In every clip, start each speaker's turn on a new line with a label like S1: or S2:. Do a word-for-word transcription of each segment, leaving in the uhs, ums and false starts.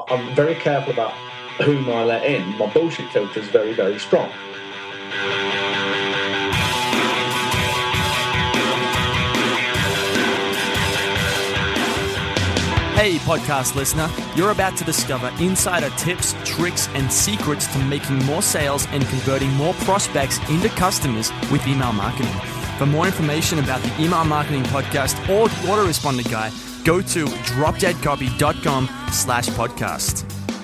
S1: I'm very careful about whom I let in. My bullshit filter is very, very strong.
S2: Hey, podcast listener, you're about to discover insider tips, tricks, and secrets to making more sales and converting more prospects into customers with email marketing. For more information about the Email Marketing Podcast or the Autoresponder Guy, go to dropdeadcopy.com slash podcast.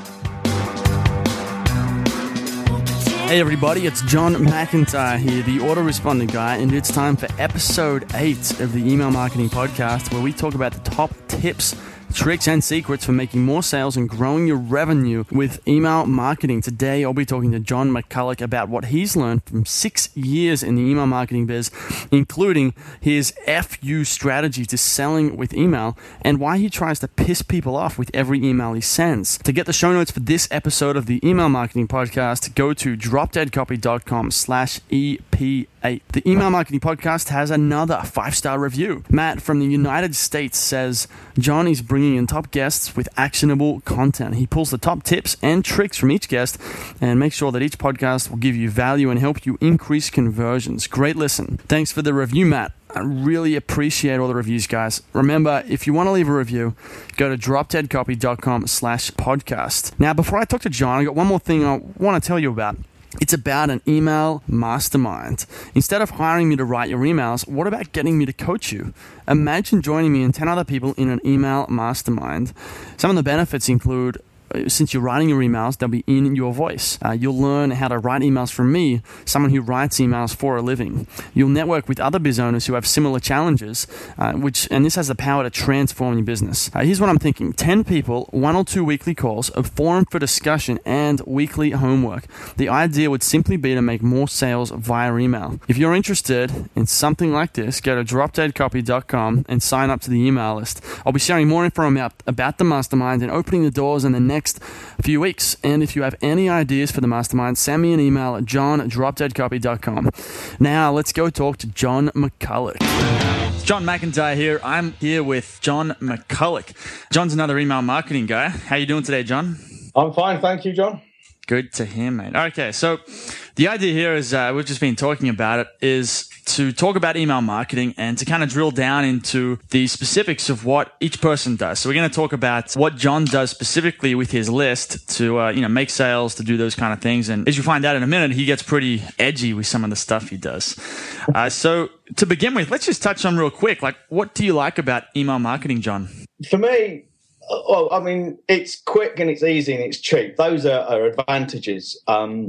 S2: Hey everybody, it's John McIntyre here, the Autoresponder Guy, and it's time for episode eight of the Email Marketing Podcast, where we talk about the top tips, tricks and secrets for making more sales and growing your revenue with email marketing. Today, I'll be talking to John McCulloch about what he's learned from six years in the email marketing biz, including his F U strategy to selling with email and why he tries to piss people off with every email he sends. To get the show notes for this episode of the Email Marketing Podcast, go to dropdeadcopy.com slash EP8. The Email Marketing Podcast has another five-star review. Matt from the United States says, John is bringing in top guests with actionable content. He pulls the top tips and tricks from each guest and makes sure that each podcast will give you value and help you increase conversions. Great listen. Thanks for the review, Matt. I really appreciate all the reviews, guys. Remember, if you want to leave a review, go to dropdeadcopy.com slash podcast. Now, before I talk to John, I got one more thing I want to tell you about. It's about an email mastermind. Instead of hiring me to write your emails, what about getting me to coach you? Imagine joining me and ten other people in an email mastermind. Some of the benefits include, since you're writing your emails, they'll be in your voice. Uh, you'll learn how to write emails from me, someone who writes emails for a living. You'll network with other biz owners who have similar challenges, uh, which and this has the power to transform your business. Uh, here's what I'm thinking. ten people, one or two weekly calls, a forum for discussion, and weekly homework. The idea would simply be to make more sales via email. If you're interested in something like this, go to dropdeadcopy dot com and sign up to the email list. I'll be sharing more info about, about the mastermind and opening the doors in the next few weeks. And if you have any ideas for the mastermind, send me an email at john at dropdeadcopy dot com. Now, let's go talk to John McCulloch. It's John McIntyre here. I'm here with John McCulloch. John's another email marketing guy. How you doing today, John?
S1: I'm fine, thank you, John.
S2: Good to hear, mate. Okay, so the idea here is, uh, we've just been talking about it, is to talk about email marketing and to kind of drill down into the specifics of what each person does. So we're going to talk about what John does specifically with his list to, uh, you know, make sales, to do those kind of things. And as you find out in a minute, he gets pretty edgy with some of the stuff he does. Uh, so to begin with, let's just touch on real quick, like, what do you like about email marketing, John?
S1: For me, well, I mean, it's quick and it's easy and it's cheap. Those are, are advantages. Um,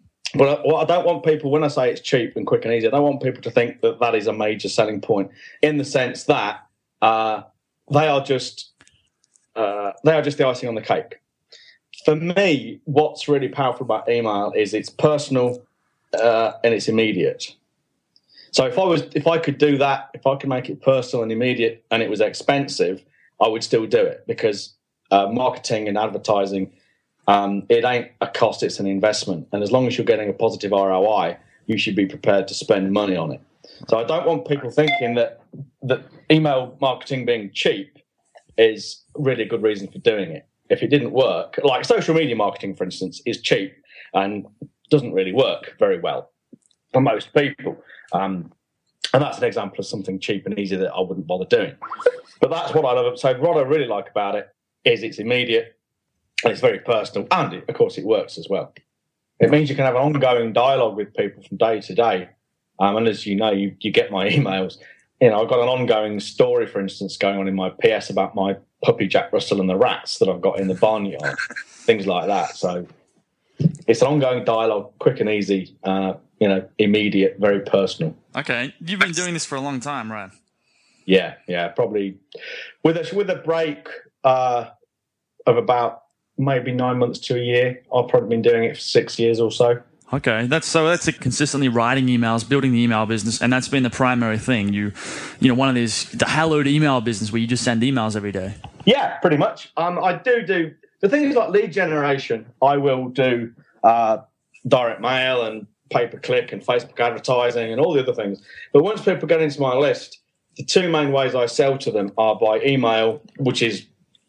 S1: But what I don't want people, when I say it's cheap and quick and easy, I don't want people to think that that is a major selling point, in the sense that uh, they are just uh, they are just the icing on the cake. For me, what's really powerful about email is it's personal uh, and it's immediate. So if I was, if I could do that, if I could make it personal and immediate, and it was expensive, I would still do it, because uh, marketing and advertising, Um, it ain't a cost, it's an investment. And as long as you're getting a positive R O I, you should be prepared to spend money on it. So I don't want people thinking that, that email marketing being cheap is really a good reason for doing it. If it didn't work, like social media marketing, for instance, is cheap and doesn't really work very well for most people. Um, and that's an example of something cheap and easy that I wouldn't bother doing. But that's what I love. So what I really like about it is it's immediate, and it's very personal, and it, of course it works as well. It means you can have an ongoing dialogue with people from day to day. Um, and as you know, you, you get my emails. You know, I've got an ongoing story, for instance, going on in my P S about my puppy Jack Russell and the rats that I've got in the barnyard, things like that. So it's an ongoing dialogue, quick and easy, uh, you know, immediate, very personal.
S2: Okay. You've been doing this for a long time, right?
S1: Yeah, yeah, probably with a, with a break uh, of about maybe nine months to a year. I've probably been doing it for six years or so.
S2: Okay, that's so that's a consistently writing emails, building the email business, and that's been the primary thing. You, you know, one of these the hallowed email business where you just send emails every day.
S1: Yeah, pretty much. Um, I do do the things like lead generation. I will do uh, direct mail and pay per click and Facebook advertising and all the other things. But once people get into my list, the two main ways I sell to them are by email, which is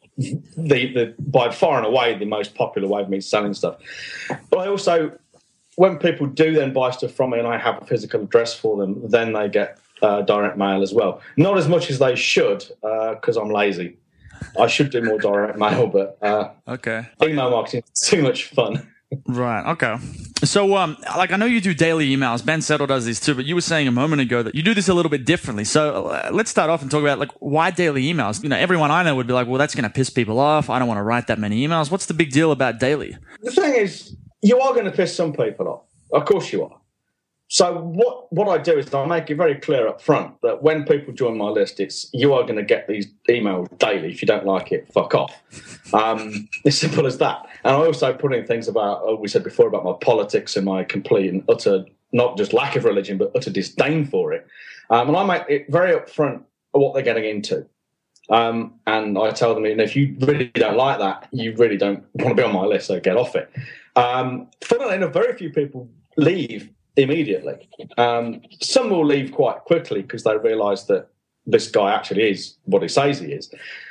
S1: the, the by far and away the most popular way of me selling stuff. But I also, when people do then buy stuff from me and I have a physical address for them, then they get uh, direct mail as well. Not as much as they should, because uh, I'm lazy. I should do more direct mail, but uh,
S2: okay.
S1: email marketing is too much fun.
S2: Right. Okay. So, um, like, I know you do daily emails. Ben Settle does these too, but you were saying a moment ago that you do this a little bit differently. So uh, let's start off and talk about, like, why daily emails? You know, everyone I know would be like, well, that's going to piss people off. I don't want to write that many emails. What's the big deal about daily?
S1: The thing is, you are going to piss some people off. Of course you are. So what, what I do is I make it very clear up front that when people join my list, it's you are going to get these emails daily. If you don't like it, fuck off. Um, it's simple as that. And I also put in things about, oh, we said before, about my politics and my complete and utter, not just lack of religion, but utter disdain for it. Um, and I make it very upfront what they're getting into. Um, and I tell them, if you really don't like that, you really don't want to be on my list, so get off it. Um, funnily enough, very few people leave immediately. Um, some will leave quite quickly because they realise that this guy actually is what he says he is.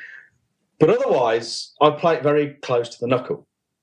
S1: But otherwise, I play it very close to the knuckle.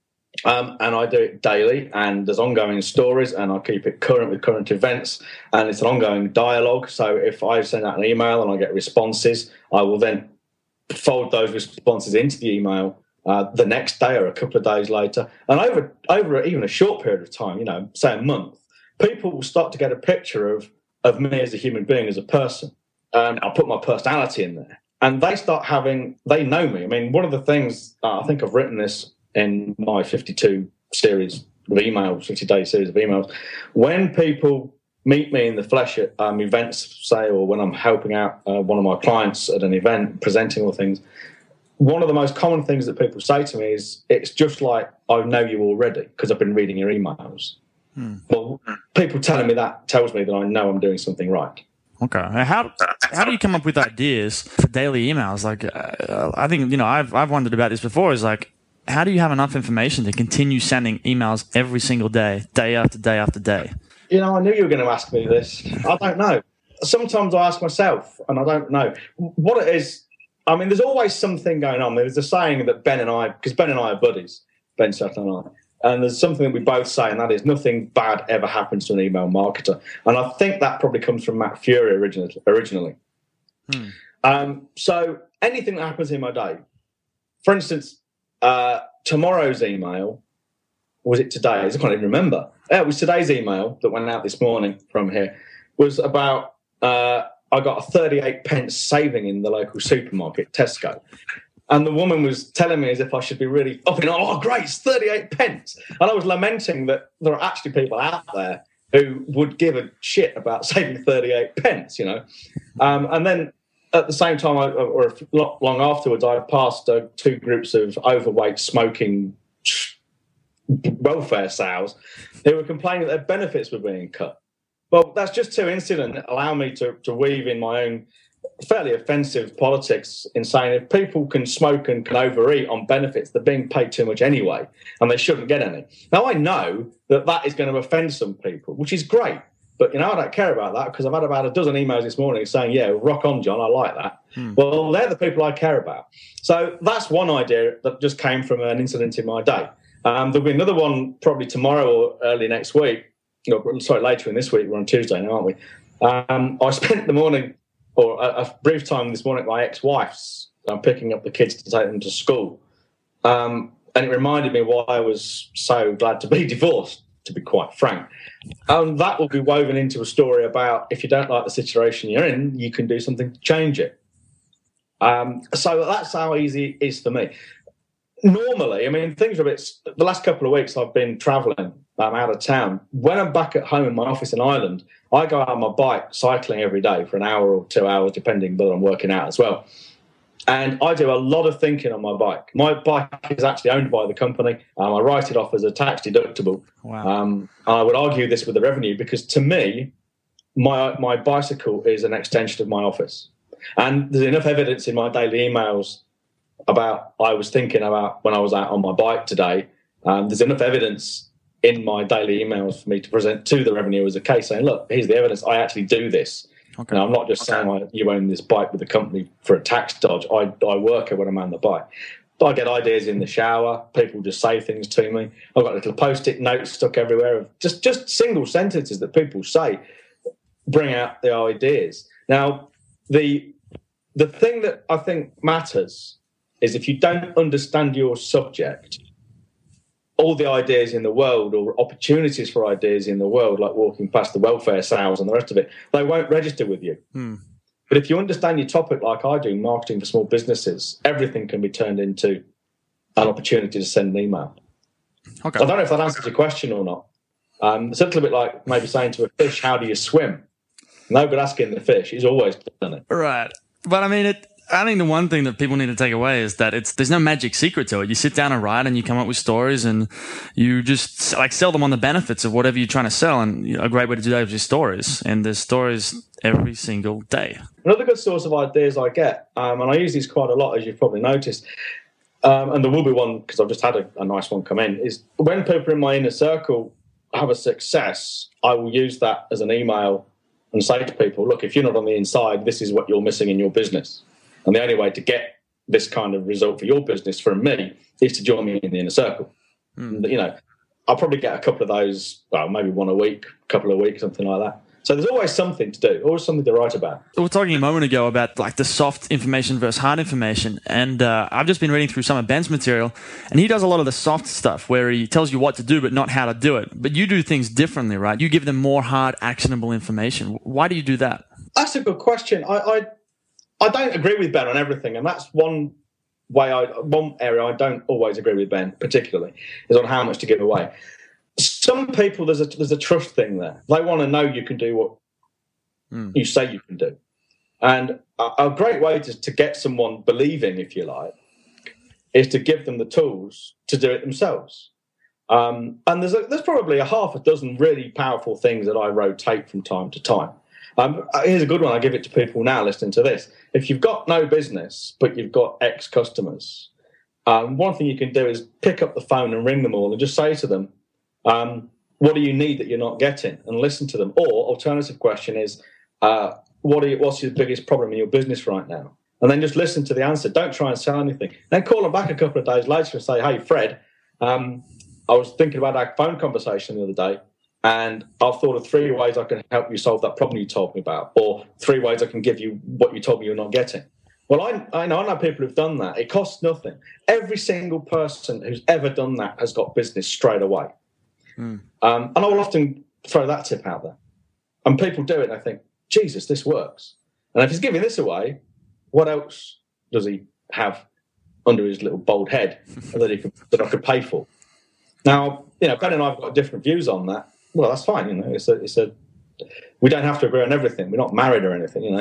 S1: Um, and I do it daily, and there's ongoing stories, and I keep it current with current events, and it's an ongoing dialogue. So if I send out an email and I get responses, I will then fold those responses into the email uh, the next day or a couple of days later. And over, over even a short period of time, you know, say a month, people will start to get a picture of, of me as a human being, as a person. Um, I'll put my personality in there. And they start having, they know me. I mean, one of the things, uh, I think I've written this in my fifty-two series of emails, fifty-day series of emails. When people meet me in the flesh at um, events, say, or when I'm helping out uh, one of my clients at an event, presenting all things, one of the most common things that people say to me is, it's just like, I know you already because I've been reading your emails. Hmm. Well, people telling me that tells me that I know I'm doing something right.
S2: Okay. How how do you come up with ideas for daily emails? Like, uh, I think, you know, I've I've wondered about this before. Is like, how do you have enough information to continue sending emails every single day, day after day after day?
S1: You know, I knew you were going to ask me this. I don't know. Sometimes I ask myself, and I don't know what it is. I mean, there's always something going on. There's a saying that Ben and I, because Ben and I are buddies, Ben Settle and I. And there's something that we both say, and that is nothing bad ever happens to an email marketer. And I think that probably comes from Matt Fury originally. originally. Hmm. Um, so anything that happens in my day, for instance, uh, tomorrow's email, was it today's? I can't even remember. Yeah, it was today's email that went out this morning from here, was about, uh, I got a thirty-eight pence saving in the local supermarket, Tesco. And the woman was telling me as if I should be really up in, oh, great, it's thirty-eight pence. And I was lamenting that there are actually people out there who would give a shit about saving thirty-eight pence, you know. Um, and then at the same time, I, or not long afterwards, I passed uh, two groups of overweight smoking welfare sales who were complaining that their benefits were being cut. Well, that's just two incidents that allow me to, to weave in my own fairly offensive politics in saying if people can smoke and can overeat on benefits, they're being paid too much anyway, and they shouldn't get any. Now, I know that that is going to offend some people, which is great. But, you know, I don't care about that because I've had about a dozen emails this morning saying, yeah, rock on, John, I like that. Hmm. Well, they're the people I care about. So that's one idea that just came from an incident in my day. Um, there'll be another one probably tomorrow or early next week. No, sorry, later in this week. We're on Tuesday now, aren't we? Um, I spent the morning or a, a brief time this morning at my ex-wife's. I'm picking up the kids to take them to school. Um, and it reminded me why I was so glad to be divorced, to be quite frank. And that will be woven into a story about if you don't like the situation you're in, you can do something to change it. Um, so that's how easy it is for me. Normally, I mean, things are a bit... The last couple of weeks I've been travelling. I'm out of town. When I'm back at home in my office in Ireland, I go out on my bike cycling every day for an hour or two hours, depending whether I'm working out as well. And I do a lot of thinking on my bike. My bike is actually owned by the company. Um, I write it off as a tax deductible.
S2: Wow.
S1: Um, I would argue this with the revenue because to me, my my bicycle is an extension of my office. And there's enough evidence in my daily emails about I was thinking about when I was out on my bike today. Um, there's enough evidence in my daily emails for me to present to the revenue as a case saying, look, here's the evidence. I actually do this. Okay. Now, I'm not just okay. saying I, you own this bike with the company for a tax dodge. I, I work it when I'm on the bike. I get ideas in the shower. People just say things to me. I've got little post-it notes stuck everywhere of just, just single sentences that people say bring out the ideas. Now, the the thing that I think matters is if you don't understand your subject, all the ideas in the world or opportunities for ideas in the world, like walking past the welfare sales and the rest of it, they won't register with you. Hmm. But if you understand your topic like I do, marketing for small businesses, everything can be turned into an opportunity to send an email. Okay. So I don't know if that answers your question or not. Um, it's a little bit like maybe saying to a fish, how do you swim? No good asking the fish. He's always done it.
S2: Right. But I mean, it. I think the one thing that people need to take away is that it's there's no magic secret to it. You sit down and write and you come up with stories and you just like sell them on the benefits of whatever you're trying to sell. And you know, a great way to do that is your stories. And there's stories every single day.
S1: Another good source of ideas I get, um, and I use these quite a lot, as you've probably noticed, um, and there will be one because I've just had a, a nice one come in, is when people in my inner circle have a success, I will use that as an email and say to people, look, if you're not on the inside, this is what you're missing in your business. And the only way to get this kind of result for your business from me is to join me in the inner circle. Mm. You know, I'll probably get a couple of those, well, maybe one a week, a couple of weeks, something like that. So there's always something to do, always something to write about.
S2: We were talking a moment ago about like the soft information versus hard information. And uh, I've just been reading through some of Ben's material, and he does a lot of the soft stuff where he tells you what to do but not how to do it. But you do things differently, right? You give them more hard, actionable information. Why do you do that?
S1: That's a good question. I... I I don't agree with Ben on everything, and that's one way. I one area I don't always agree with Ben, particularly, is on how much to give away. Some people, there's a there's a trust thing there. They want to know you can do what mm. you say you can do, and a, a great way to, to get someone believing, if you like, is to give them the tools to do it themselves. Um, and there's a, there's probably a half a dozen really powerful things that I rotate from time to time. Um, here's a good one. I give it to people now listening to this. If you've got no business, but you've got X customers, um, one thing you can do is pick up the phone and ring them all and just say to them, um, what do you need that you're not getting? And listen to them. Or alternative question is, uh, what are you, what's your biggest problem in your business right now? And then just listen to the answer. Don't try and sell anything. Then call them back a couple of days later and say, hey, Fred, um, I was thinking about our phone conversation the other day, and I've thought of three ways I can help you solve that problem you told me about, or three ways I can give you what you told me you're not getting. Well, I, I know I know people who've done that. It costs nothing. Every single person who's ever done that has got business straight away. Mm. Um, and I will often throw that tip out there. And people do it and I think, Jesus, this works. And if he's giving this away, what else does he have under his little bald head that he could, that I could pay for? Now, you know, Ben and I have got different views on that. Well, that's fine. You know, it's a, it's a. We don't have to agree on everything. We're not married or anything. You know.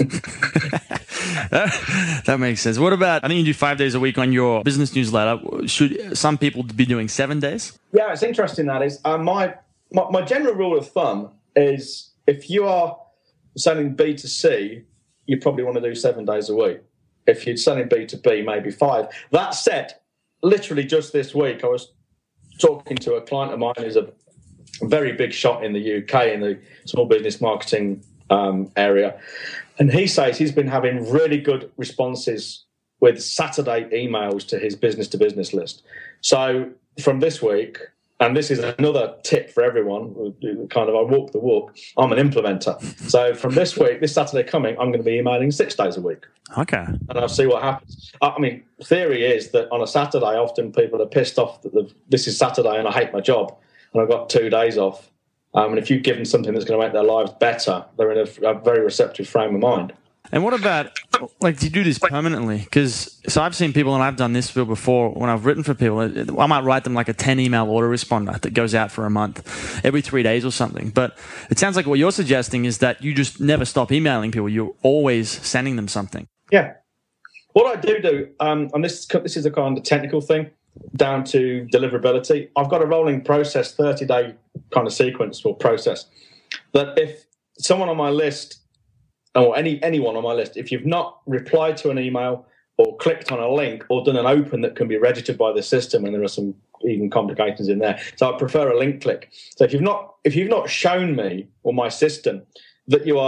S2: that, that makes sense. What about? I think you do five days a week on your business newsletter. Should some people be doing seven days?
S1: Yeah, it's interesting. That is uh, my, my my general rule of thumb is if you are selling B two C, you probably want to do seven days a week. If you're selling B two B, maybe five. That said, literally just this week, I was talking to a client of mine who's a very big shot in the U K in the small business marketing um, area. And he says he's been having really good responses with Saturday emails to his business-to-business list. So from this week, and this is another tip for everyone, kind of I walk the walk, I'm an implementer. So from this week, this Saturday coming, I'm going to be emailing six days a week.
S2: Okay.
S1: And I'll see what happens. I mean, theory is that on a Saturday, often people are pissed off that the, this is Saturday and I hate my job. And I've got two days off. Um, and if you give them something that's going to make their lives better, they're in a, a very receptive frame of mind.
S2: And what about, like, do you do this permanently? Because, so I've seen people, and I've done this before, when I've written for people, I might write them like a ten email autoresponder that goes out for a month, every three days or something. But it sounds like what you're suggesting is that you just never stop emailing people. You're always sending them something.
S1: Yeah. What I do do, um, and this, this is a kind of technical thing, down to deliverability. I've got a rolling process, thirty-day kind of sequence or process, that if someone on my list, or any anyone on my list, if you've not replied to an email or clicked on a link or done an open that can be registered by the system, and there are some even complications in there, so I prefer a link click. So if you've not if you've not shown me or my system that you are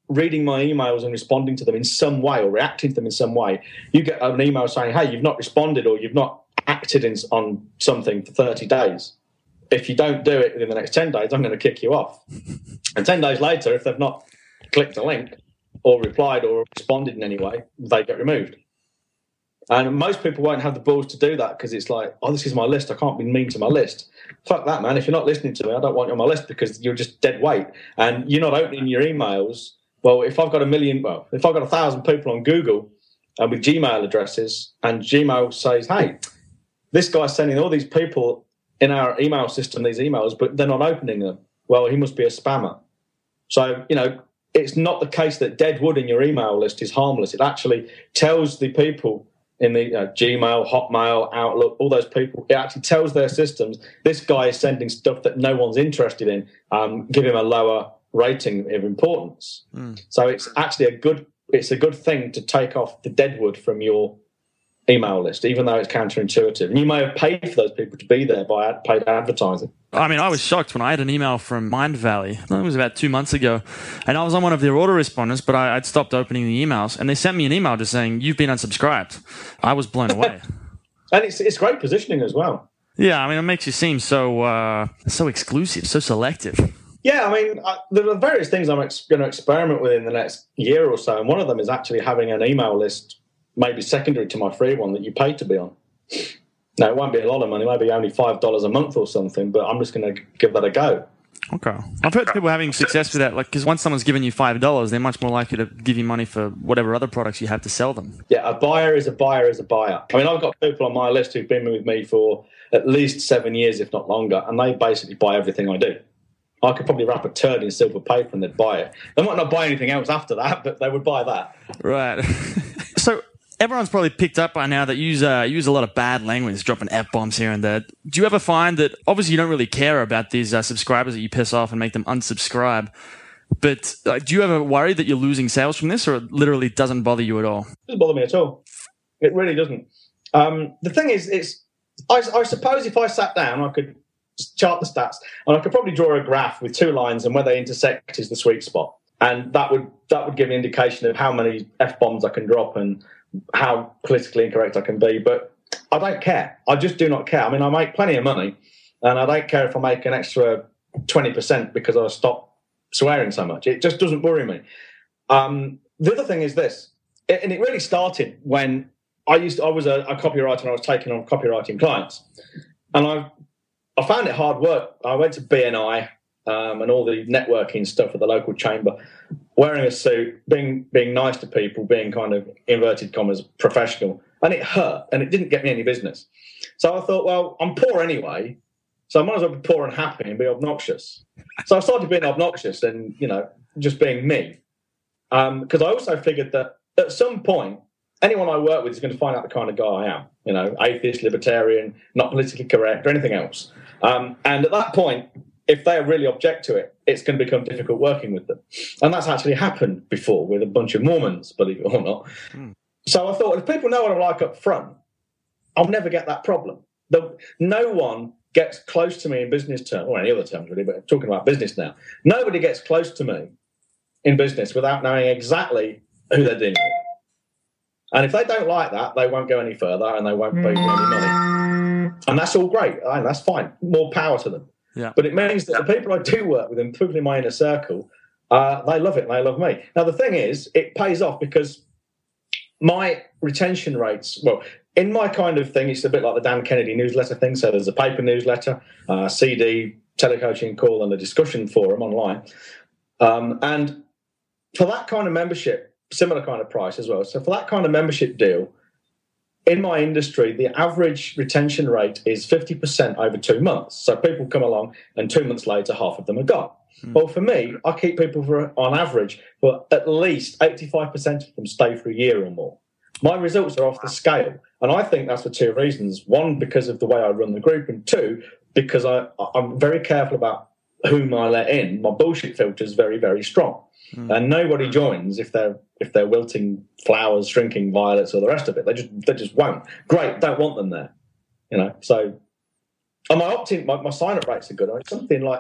S1: reading my emails and responding to them in some way or reacting to them in some way, you get an email saying, hey, you've not responded or you've not acted in, on something for thirty days. If you don't do it within the next ten days, I'm going to kick you off. And ten days later, if they've not clicked a link or replied or responded in any way, they get removed. And most people won't have the balls to do that because it's like, oh, this is my list. I can't be mean to my list. Fuck that, man. If you're not listening to me, I don't want you on my list because you're just dead weight. And you're not opening your emails. Well, if I've got a million, well, if I've got a thousand people on Google and with Gmail addresses and Gmail says, hey, this guy's sending all these people in our email system these emails, but they're not opening them. Well, he must be a spammer. So, you know, it's not the case that dead wood in your email list is harmless. It actually tells the people in the you know, Gmail, Hotmail, Outlook, all those people, it actually tells their systems, this guy is sending stuff that no one's interested in, um, give him a lower rating of importance. Mm. So it's actually a good it's a good thing to take off the deadwood from your email list, even though it's counterintuitive. And you may have paid for those people to be there by ad- paid advertising.
S2: I mean, I was shocked when I had an email from Mind Valley. It was about two months ago. And I was on one of their autoresponders, but I, I'd stopped opening the emails. And they sent me an email just saying, you've been unsubscribed. I was blown away.
S1: And it's it's great positioning as well.
S2: Yeah, I mean, it makes you seem so uh, so exclusive, so selective.
S1: Yeah, I mean, I, there are various things I'm ex- going to experiment with in the next year or so. And one of them is actually having an email list maybe secondary to my free one that you pay to be on. Now, it won't be a lot of money, maybe only five dollars a month or something, but I'm just going to give that a go.
S2: Okay. I've heard people having success with that, like, because once someone's given you five dollars, they're much more likely to give you money for whatever other products you have to sell them.
S1: Yeah, a buyer is a buyer is a buyer. I mean, I've got people on my list who've been with me for at least seven years, if not longer, and they basically buy everything I do. I could probably wrap a turd in silver paper and they'd buy it. They might not buy anything else after that, but they would buy that.
S2: Right. So everyone's probably picked up by now that you use, uh, use a lot of bad language, dropping F-bombs here and there. Do you ever find that, obviously you don't really care about these uh, subscribers that you piss off and make them unsubscribe, but uh, do you ever worry that you're losing sales from this, or it literally doesn't bother you at all?
S1: It doesn't bother me at all. It really doesn't. Um, the thing is, it's I, I suppose if I sat down, I could chart the stats, and I could probably draw a graph with two lines, and where they intersect is the sweet spot. And that would that would give an indication of how many F-bombs I can drop and how politically incorrect I can be. But I don't care. I just do not care. I mean, I make plenty of money, and I don't care if I make an extra twenty percent because I stop swearing so much. It just doesn't worry me. Um, the other thing is this, and it really started when I used to, I was a, a copywriter and I was taking on copywriting clients. And I I found it hard work. I went to B N I um, and all the networking stuff at the local chamber, wearing a suit, being being nice to people, being kind of inverted commas professional, and it hurt, and it didn't get me any business. So I thought, well, I'm poor anyway, so I might as well be poor and happy and be obnoxious. So I started being obnoxious and, you know, just being me. Because um, I also figured that at some point, anyone I work with is going to find out the kind of guy I am, you know, atheist, libertarian, not politically correct, or anything else. Um, and at that point, if they really object to it, it's going to become difficult working with them. And that's actually happened before with a bunch of Mormons, believe it or not. Mm. So I thought, if people know what I'm like up front, I'll never get that problem. The, no one gets close to me in business terms, or any other terms really, but I'm talking about business now. Nobody gets close to me in business without knowing exactly who they're dealing with. And if they don't like that, they won't go any further and they won't pay me any money. And that's all great. And that's fine. More power to them.
S2: Yeah.
S1: But it means that the people I do work with and people in my inner circle, uh, they love it and they love me. Now, the thing is, it pays off because my retention rates, well, in my kind of thing, it's a bit like the Dan Kennedy newsletter thing. So there's a paper newsletter, a C D, telecoaching call, and a discussion forum online. Um, and for that kind of membership, similar kind of price as well. So for that kind of membership deal, in my industry, the average retention rate is fifty percent over two months. So people come along and two months later, half of them are gone. Mm. Well, for me, I keep people for, on average, for at least eighty-five percent of them stay for a year or more. My results are off the scale. And I think that's for two reasons. One, because of the way I run the group. And two, because I, I'm very careful about whom I let in. My bullshit filter is very, very strong. Mm. And nobody joins if they're if they're wilting flowers, shrinking violets, or the rest of it. They just they just won't. Great, don't want them there. You know. So, and my opt-in, my, my sign-up rates are good. I mean, something like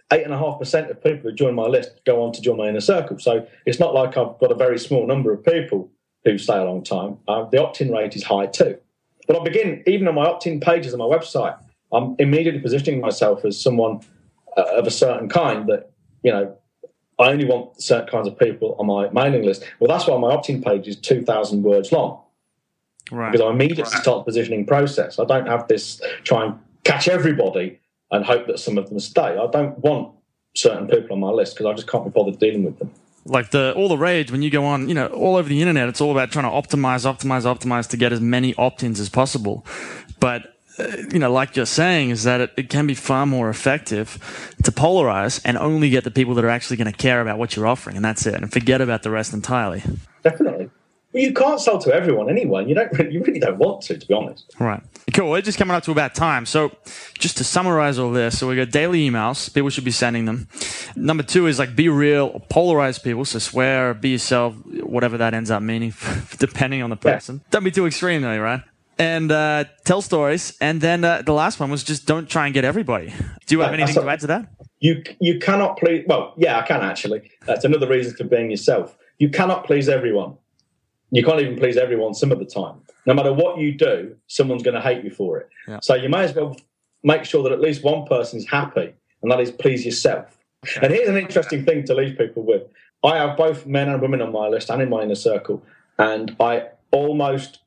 S1: eight and a half percent of people who join my list go on to join my inner circle. So it's not like I've got a very small number of people who stay a long time. Uh, the opt-in rate is high too. But I begin, even on my opt-in pages on my website, I'm immediately positioning myself as someone uh, of a certain kind that, you know, I only want certain kinds of people on my mailing list. Well, that's why my opt-in page is two thousand words long.
S2: Right.
S1: Because I immediately
S2: right.
S1: start the positioning process. I don't have this try and catch everybody and hope that some of them stay. I don't want certain people on my list because I just can't be bothered dealing with them.
S2: Like the all the rage when you go on, you know, all over the internet, it's all about trying to optimize, optimize, optimize to get as many opt-ins as possible. But, uh, you know, like you're saying, is that it, it can be far more effective to polarize and only get the people that are actually going to care about what you're offering, and that's it, and forget about the rest entirely.
S1: Definitely. Well, you can't sell to everyone anyway. You don't. Really, you really don't want to, to be honest.
S2: Right. Cool. We're just coming up to about time. So just to summarize all this, so we got daily emails. People should be sending them. Number two is like be real, polarize people. So swear, be yourself, whatever that ends up meaning, depending on the person. Yeah. Don't be too extreme though, right? And uh, tell stories. And then uh, the last one was just don't try and get everybody. Do you have anything to add to that?
S1: You you cannot please. Well, yeah, I can actually. That's another reason for being yourself. You cannot please everyone. You can't even please everyone some of the time. No matter what you do, someone's going to hate you for it. Yeah. So you may as well make sure that at least one person is happy, and that is please yourself. Okay. And here's an interesting thing to leave people with. I have both men and women on my list and in my inner circle, and I almost,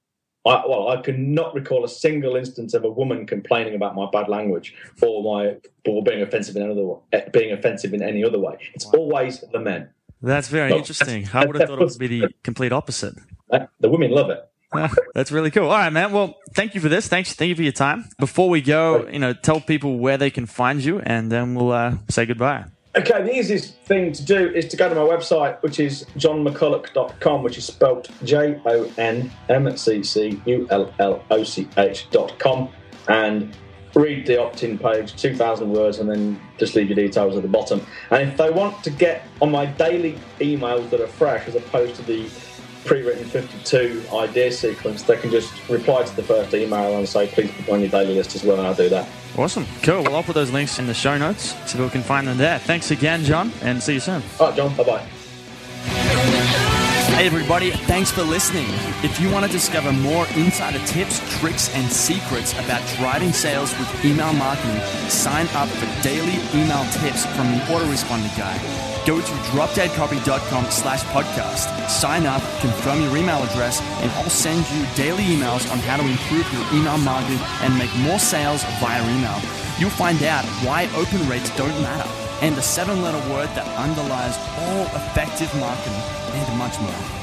S1: I, well, I cannot recall a single instance of a woman complaining about my bad language or my or being offensive in another way, being offensive in any other way. It's wow. always the men.
S2: That's very so, interesting. I would have thought it would be the complete opposite.
S1: The women love it.
S2: That's really cool. All right, man. Well, thank you for this. Thanks. Thank you for your time. Before we go, you know, tell people where they can find you, and then we'll uh, say goodbye.
S1: Okay, the easiest thing to do is to go to my website, which is john mcculloch dot com, which is spelt J O N M C C U L L O C H dot com, and read the opt-in page, two thousand words, and then just leave your details at the bottom. And if they want to get on my daily emails that are fresh, as opposed to the pre-written fifty-two idea sequence, they can just reply to the first email and say, please put me on your daily list as well, and I'll do that.
S2: Awesome. Cool. Well, I'll put those links in the show notes so people can find them there. Thanks again, John, and see you soon.
S1: All right, John. Bye-bye.
S2: Hey everybody, thanks for listening. If you want to discover more insider tips, tricks, and secrets about driving sales with email marketing, sign up for daily email tips from the Autoresponder Guy. Go to dropdeadcopy.com slash podcast. Sign up, confirm your email address, and I'll send you daily emails on how to improve your email marketing and make more sales via email. You'll find out why open rates don't matter and the seven-letter word that underlies all effective marketing, and much more.